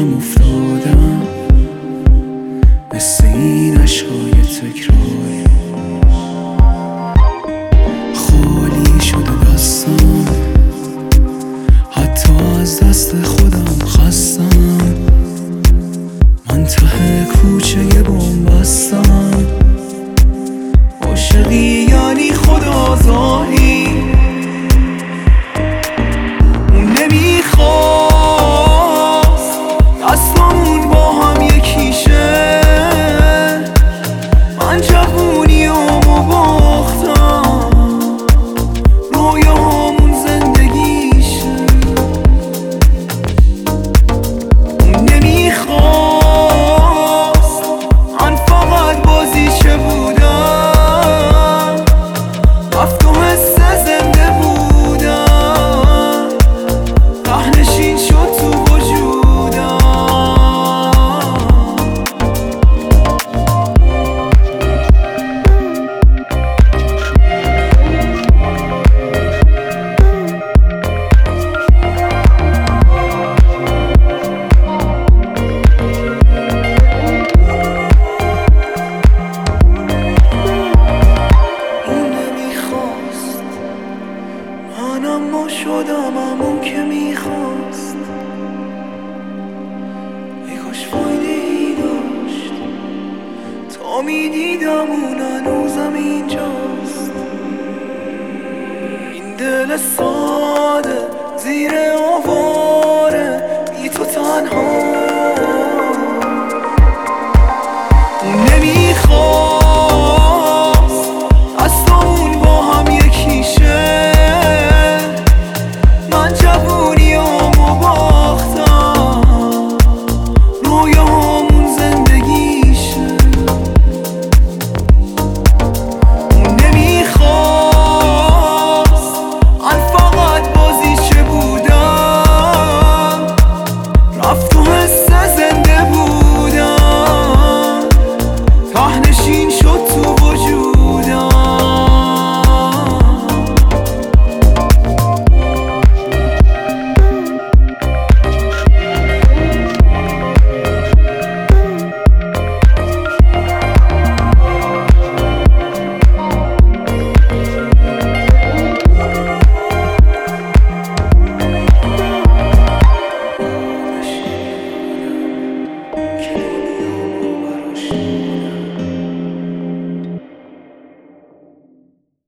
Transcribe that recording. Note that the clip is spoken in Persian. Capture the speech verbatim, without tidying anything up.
چشم افتادم مثل این عشقای تکراری، خالی شده دستم، حتی از دست خودم خستم. من ته کوچه بوم بستم، عاشقی یعنی خود آزاری. اون نمیخواست دستامون با هم یکیشه، من جوونیامو باختم، رویامون زندگیشه. اون نمیخواست من فقط بازیچه بودم، رفت و حس زنده بودم، رهنشین شد تو وجودم. من اما شدم همون که میخواست، ای کاش فایده ای داشت تا میدیدم اون هنوزم اینجاست. این دل ساده زیر